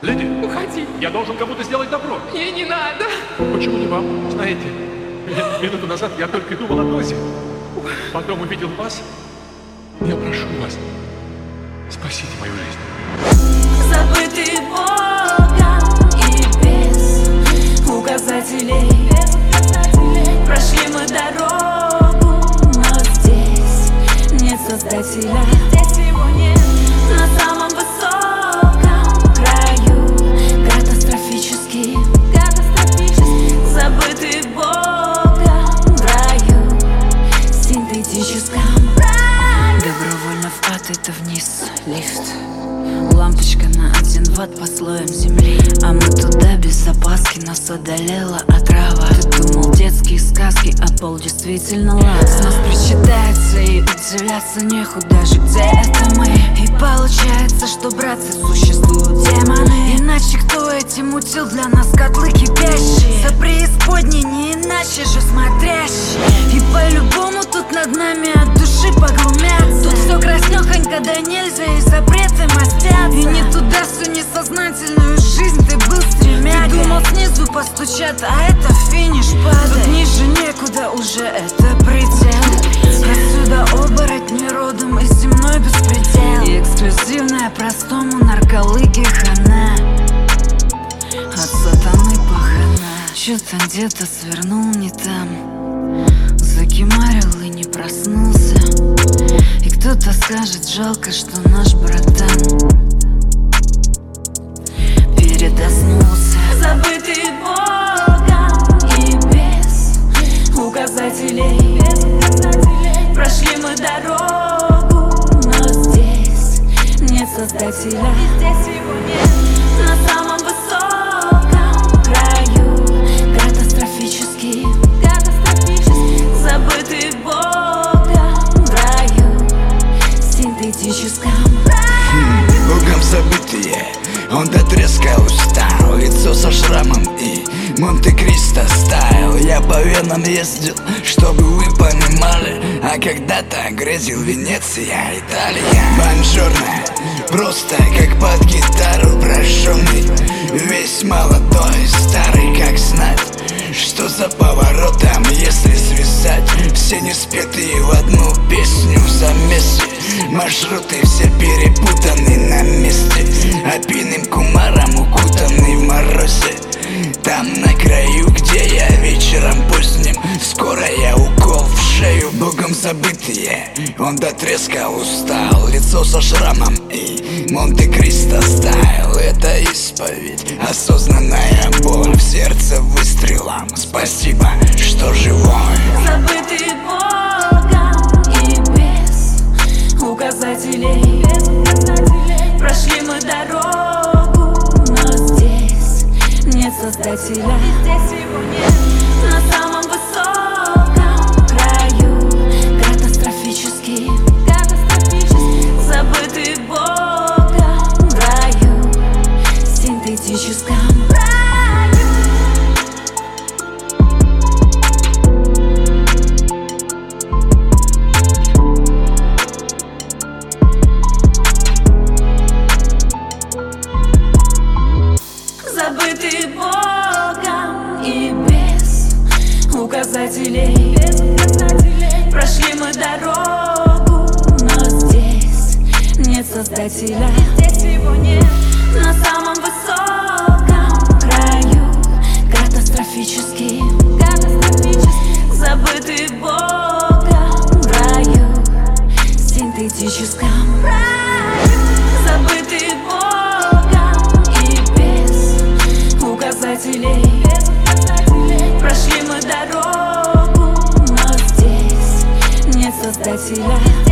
Леди, Уходи. я должен кому-то сделать добро. Мне не надо. Почему не вам? Знаете, минуту назад я только думал о Дозе. Потом увидел вас. Я прошу вас, спасите мою жизнь. Забытый Богом и без указателей. Прошли мы дорогу, но здесь нет Создателя. Здесь его нет. На самом высоком краю катастрофический. Забытый Богом в раю синтетическом. Добровольно в ад, это вниз лифт. Лампочка на 1 ватт по слоям земли. А мы туда без опаски, нас одолела отрава. Ты думал детские сказки, а пол действительно лава. С нас причитается и удивляться нехуй даже, где это мы. И получается, что, братцы, существуют демоны. Иначе кто эти мутил для нас котлы кипящие? За преисподней не иначе же смотрящие. И по-любому тут над нами от души поглумятся. Тут все краснёхонько, да нельзя, и запреты мастятся. И не туда всю несознательную жизнь ты был стремяга. Ты думал снизу постучат, а это финиш падает. Тут ниже некуда уже, это предел. Отсюда оборотни родом из земной беспредел. И эксклюзивная простому нарколыги хана. От сатаны пахана. Чё-то где-то свернул не там, закимарил и не проснулся. И кто-то скажет, жалко, что наш братан передоснулся. Забытый Богом и без указателей. Прошли мы дорогу, но здесь нет Создателя. Здесь его нет. На самом высоком краю катастрофический. Забытый Богом в раю синтетическом. Богом забытые, он до треска устал. Лицо со шрамом и Монте-Кристо стайл. Я по венам ездил, чтобы вы понимали. А когда-то грезил Венеция, Италия. Бонжорно, просто как под гитару прожженный. Весь молодой, старый, как знать, что за поворотом, если связать все неспетые в одну песню замесе. Маршруты все перепутаны на месте, опийным кумаром укутанный в морозе. Там на краю, где я вечером поздним, скоро я укол в шею. Богом забытые, он до треска устал. Лицо со шрамом и Монте-Кристо стайл. Это исповедь, осознанная боль в сердце выстрелом. Спасибо, что живой. Забытый Богом и без указателей. Прошли мы дорогу, но здесь нет Создателя. Здесь его нет. На самом высоком краю катастрофический. Забытый Богом в раю синтетическом. Забытый Богом и без указателей. Прошли мы дорогу, но здесь нет Создателя. Здесь его нет. На самом высоком краю катастрофический. Забытый Богом в раю синтетическом. Забытый Богом и без указателей. Прошли мы дорогу, но здесь нет Создателя.